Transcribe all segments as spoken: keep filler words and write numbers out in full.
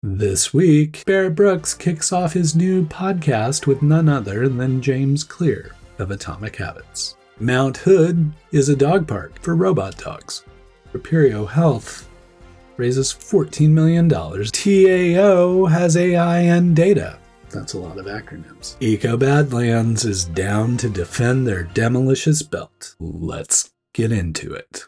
This week, Barrett Brooks kicks off his new podcast with none other than James Clear of Atomic Habits. Mount Hood is a dog park for robot dogs. Reperio Health raises fourteen million dollars. T A O has A I and data. That's a lot of acronyms. Eco Badlands is down to defend their demolicious belt. Let's get into it.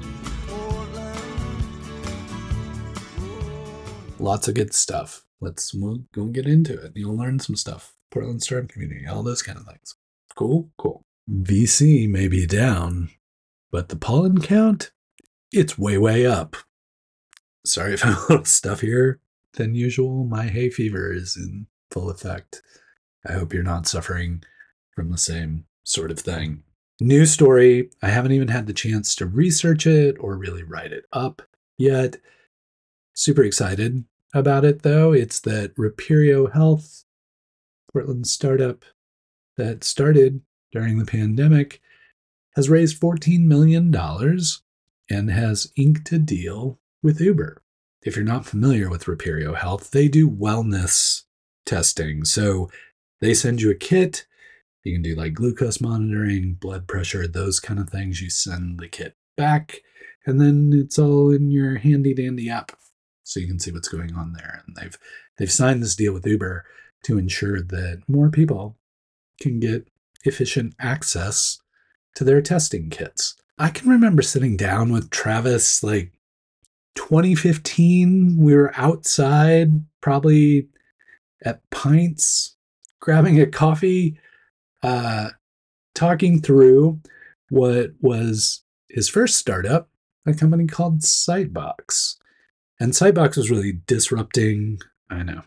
Lots of good stuff. Let's we'll go get into it. You'll learn some stuff. Portland Startup Community, all those kind of things. Cool, cool. V C may be down, but the pollen count, it's way, way up. Sorry if I'm a little stuffier than usual. My hay fever is in full effect. I hope you're not suffering from the same sort of thing. New story. I haven't even had the chance to research it or really write it up yet. Super excited about it, though. It's that Reperio Health, Portland startup that started during the pandemic, has raised fourteen million dollars and has inked a deal with Uber. If you're not familiar with Reperio Health, they do wellness testing. So they send you a kit. You can do like glucose monitoring, blood pressure, those kind of things. You send the kit back, and then it's all in your handy dandy app. So you can see what's going on there. And they've they've signed this deal with Uber to ensure that more people can get efficient access to their testing kits. I can remember sitting down with Travis like twenty fifteen. We were outside, probably at Pints, grabbing a coffee, uh, talking through what was his first startup, a company called Sitebox. And Sitebox was really disrupting, I know.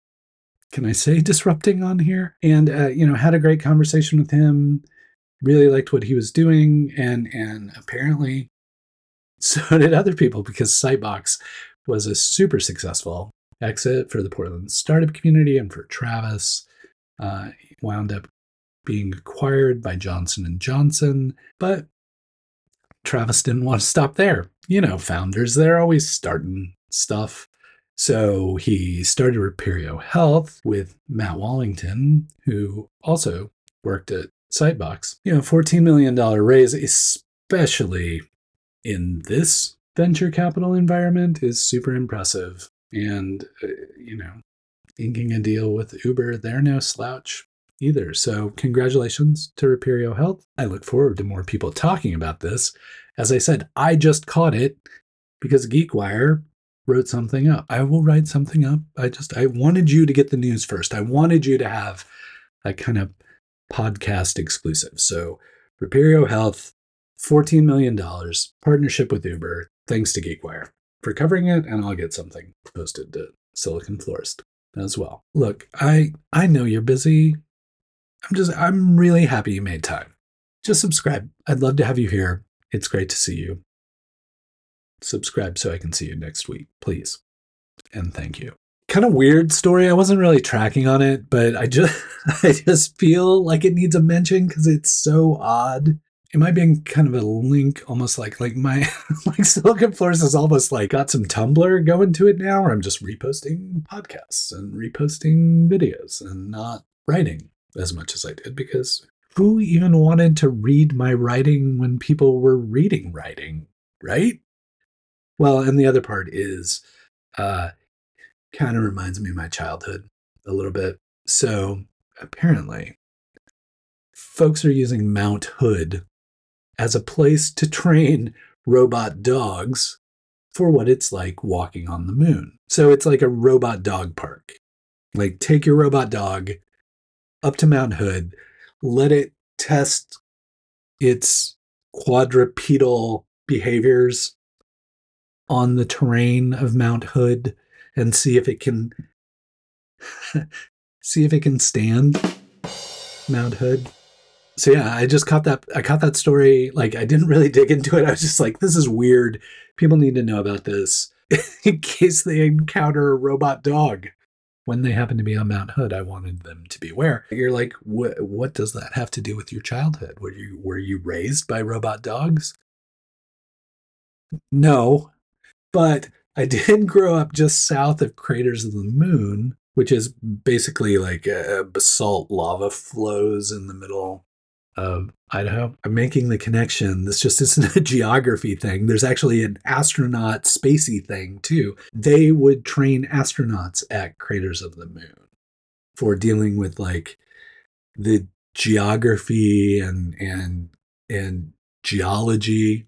Can I say disrupting on here? And, uh, you know, had a great conversation with him, really liked what he was doing, and and apparently so did other people, because Sitebox was a super successful exit for the Portland startup community and for Travis. Uh, he wound up being acquired by Johnson and Johnson, but Travis didn't want to stop there. You know, founders, they're always starting stuff. So he started Reperio Health with Matt Wallington, who also worked at Sitebox. You know, fourteen million dollars raise, especially in this venture capital environment, is super impressive. And, uh, you know, inking a deal with Uber, they're no slouch either. So congratulations to Reperio Health. I look forward to more people talking about this. As I said, I just caught it because GeekWire wrote something up. I will write something up. I just, I wanted you to get the news first. I wanted you to have a kind of podcast exclusive. So Reperio Health, fourteen million dollars, partnership with Uber, thanks to GeekWire for covering it, and I'll get something posted to Silicon Florist as well. Look, I I know you're busy. I'm just, I'm really happy you made time. Just subscribe. I'd love to have you here. It's great to see you. Subscribe so I can see you next week, please. And thank you. Kind of weird story. I wasn't really tracking on it, but I just I just feel like it needs a mention because it's so odd. Am I being kind of a link, almost like like my like Silicon Florist is almost like got some Tumblr going to it now, where I'm just reposting podcasts and reposting videos and not writing as much as I did, because who even wanted to read my writing when people were reading writing, right? Well, and the other part is uh, kind of reminds me of my childhood a little bit. So apparently, folks are using Mount Hood as a place to train robot dogs for what it's like walking on the moon. So it's like a robot dog park. Like, take your robot dog up to Mount Hood, let it test its quadrupedal behaviors on the terrain of Mount Hood and see if it can see if it can stand Mount Hood. So yeah, I just caught that I caught that story. Like, I didn't really dig into it. I was just like, this is weird. People need to know about this in case they encounter a robot dog when they happen to be on Mount Hood. I wanted them to be aware. You're like, what what does that have to do with your childhood? Were you were you raised by robot dogs? No. But I did grow up just south of Craters of the Moon, which is basically like a basalt lava flows in the middle of Idaho. I'm making the connection. This just isn't a geography thing. There's actually an astronaut spacey thing too. They would train astronauts at Craters of the Moon for dealing with like the geography and and and geology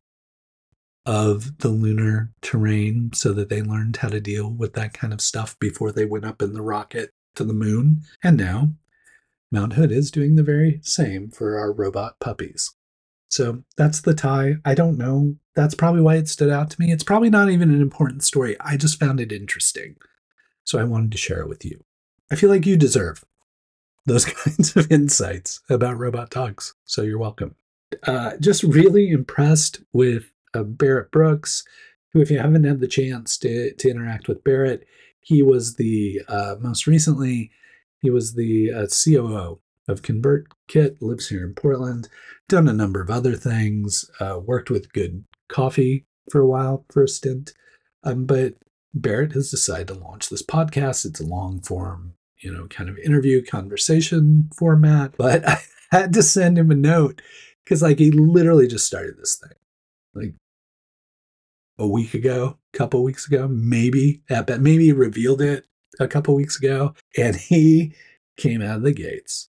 of the lunar terrain so that they learned how to deal with that kind of stuff before they went up in the rocket to the moon. And now Mount Hood is doing the very same for our robot puppies. So that's the tie. I don't know. That's probably why it stood out to me. It's probably not even an important story. I just found it interesting. So I wanted to share it with you. I feel like you deserve those kinds of insights about robot dogs. So you're welcome. Uh, just really impressed with uh, Barrett Brooks, who, if you haven't had the chance to, to interact with Barrett, he was the, uh, most recently, he was the uh, C O O of ConvertKit, lives here in Portland, done a number of other things, uh, worked with Good Coffee for a while, for a stint. Um, but Barrett has decided to launch this podcast. It's a long form, you know, kind of interview conversation format. But I had to send him a note because, like, he literally just started this thing, like a week ago, a couple weeks ago, maybe. At best, maybe he revealed it a couple weeks ago, and he came out of the gates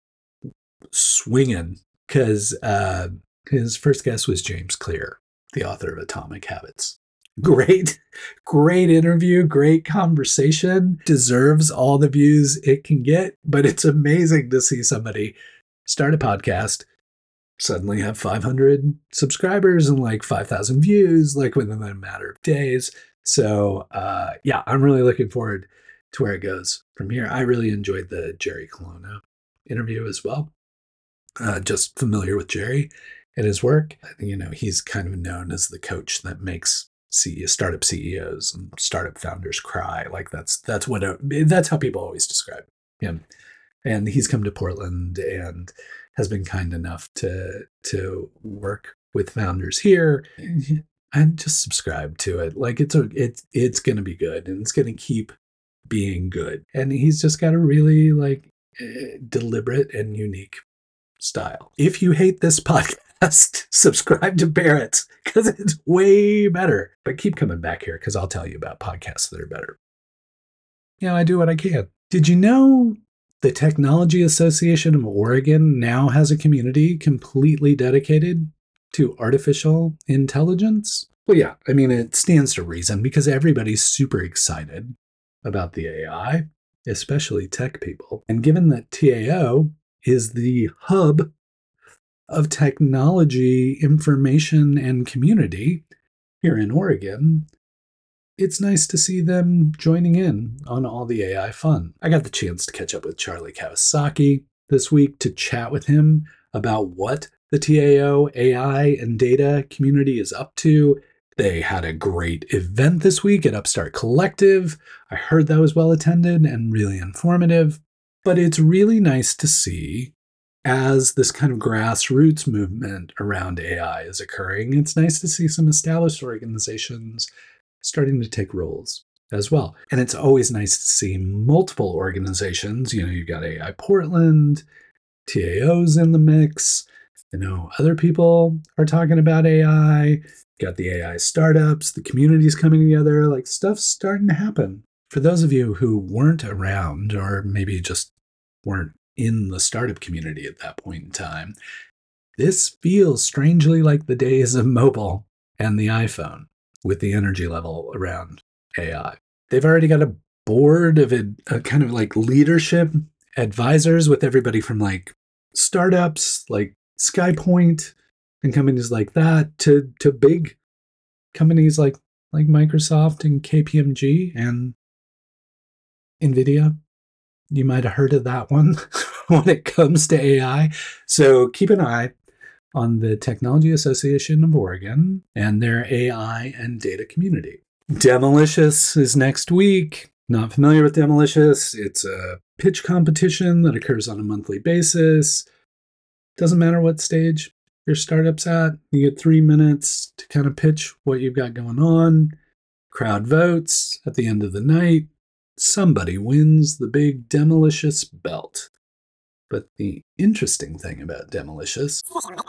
swinging because uh, his first guest was James Clear, the author of Atomic Habits. Great, great interview, great conversation, deserves all the views it can get, but it's amazing to see somebody start a podcast, suddenly have five hundred subscribers and like five thousand views, like within a matter of days. So uh, yeah, I'm really looking forward to where it goes from here. I really enjoyed the Jerry Colonna interview as well. Uh, just familiar with Jerry and his work. You know, he's kind of known as the coach that makes C E O, startup C E Os and startup founders cry. Like that's that's what a, that's how people always describe him. And he's come to Portland and has been kind enough to to work with founders here. And just subscribe to it. Like it's a it's it's gonna be good and it's gonna keep being good. And he's just got a really like uh, deliberate and unique style. If you hate this podcast, subscribe to Barrett's because it's way better. But keep coming back here because I'll tell you about podcasts that are better. You know, I do what I can. Did you know the Technology Association of Oregon now has a community completely dedicated to artificial intelligence? Well, yeah, I mean, it stands to reason because everybody's super excited about the A I, especially tech people. And given that T A O is the hub of technology, information, and community here in Oregon, it's nice to see them joining in on all the A I fun. I got the chance to catch up with Charlie Kawasaki this week to chat with him about what the T A O A I and data community is up to. They had a great event this week at Upstart Collective. I heard that was well attended and really informative. But it's really nice to see, as this kind of grassroots movement around A I is occurring, it's nice to see some established organizations starting to take roles as well. And it's always nice to see multiple organizations. You know, you've got A I Portland, T A O's in the mix. You know, other people are talking about A I. You've got the A I startups, the community's coming together, like stuff's starting to happen. For those of you who weren't around or maybe just weren't in the startup community at that point in time, this feels strangely like the days of mobile and the iPhone with the energy level around A I. They've already got a board of a, a kind of like leadership advisors with everybody from like startups like SkyPoint and companies like that to to big companies like like Microsoft and K P M G and NVIDIA. You might have heard of that one when it comes to A I. So keep an eye on the Technology Association of Oregon and their A I and data community. Demolicious is next week. Not familiar with Demolicious. It's a pitch competition that occurs on a monthly basis. Doesn't matter what stage your startup's at. You get three minutes to kind of pitch what you've got going on. Crowd votes. At the end of the night, somebody wins the big Demolicious belt. But the interesting thing about Demolicious,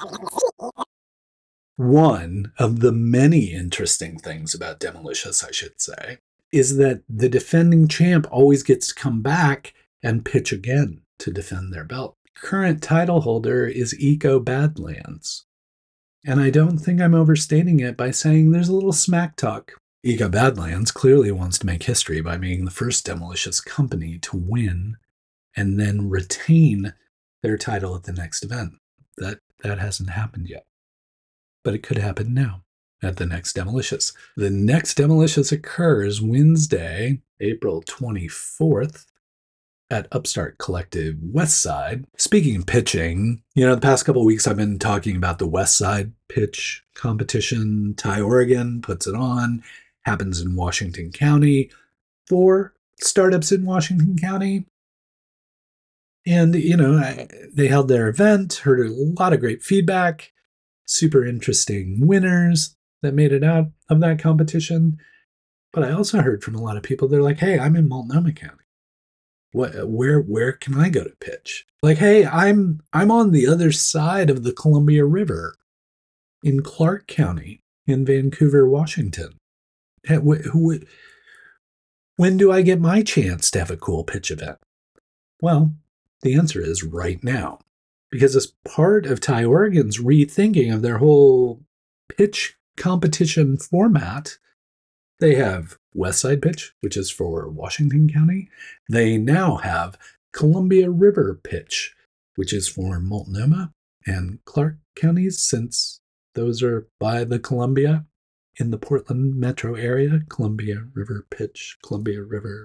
one of the many interesting things about Demolicious, I should say, is that the defending champ always gets to come back and pitch again to defend their belt. Current title holder is Eco Badlands. And I don't think I'm overstating it by saying there's a little smack talk. Eco Badlands clearly wants to make history by being the first Demolicious company to win and then retain their title at the next event. That that hasn't happened yet. But it could happen now at the next Demolicious. The next Demolicious occurs Wednesday, April twenty-fourth at Upstart Collective West Side. Speaking of pitching, you know, the past couple of weeks I've been talking about the West Side pitch competition. Ty Oregon puts it on, happens in Washington County. Four startups in Washington County. And, you know, I, they held their event, heard a lot of great feedback, super interesting winners that made it out of that competition. But I also heard from a lot of people, they're like, hey, I'm in Multnomah County. What, where where can I go to pitch? Like, hey, I'm I'm on the other side of the Columbia River in Clark County in Vancouver, Washington. Hey, wh- who, when do I get my chance to have a cool pitch event? Well, the answer is right now. Because as part of Ty Oregon's rethinking of their whole pitch competition format, they have West Side Pitch, which is for Washington County. They now have Columbia River Pitch, which is for Multnomah and Clark counties, since those are by the Columbia in the Portland metro area. Columbia River Pitch, Columbia River.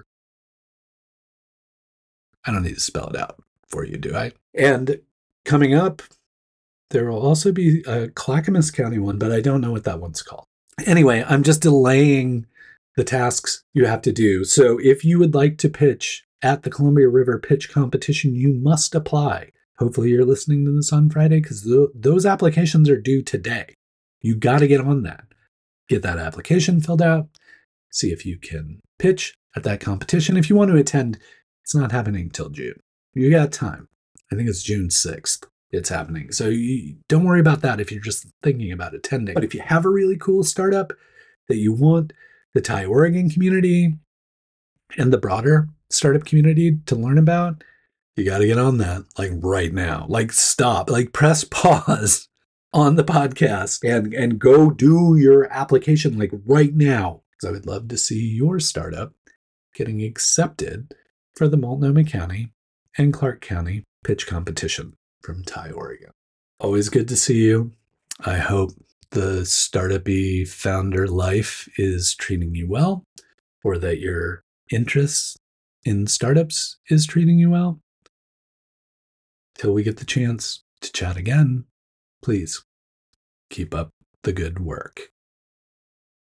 I don't need to spell it out for you, do I? And coming up, there will also be a Clackamas County one, but I don't know what that one's called. Anyway, I'm just delaying the tasks you have to do. So if you would like to pitch at the Columbia River Pitch Competition, you must apply. Hopefully you're listening to this on Friday, because th- those applications are due today. You got to get on that. Get that application filled out. See if you can pitch at that competition. If you want to attend, it's not happening till June. You got time. I think it's June sixth. It's happening. So you, don't worry about that if you're just thinking about attending. But if you have a really cool startup that you want the Ty Oregon community and the broader startup community to learn about, you got to get on that, like right now. Like stop, like press pause on the podcast and, and go do your application like right now. Because I would love to see your startup getting accepted for the Multnomah County and Clark County pitch competition from Ty Oregon. Always good to see you. I hope the startup-y founder life is treating you well, or that your interest in startups is treating you well. Till we get the chance to chat again, please keep up the good work.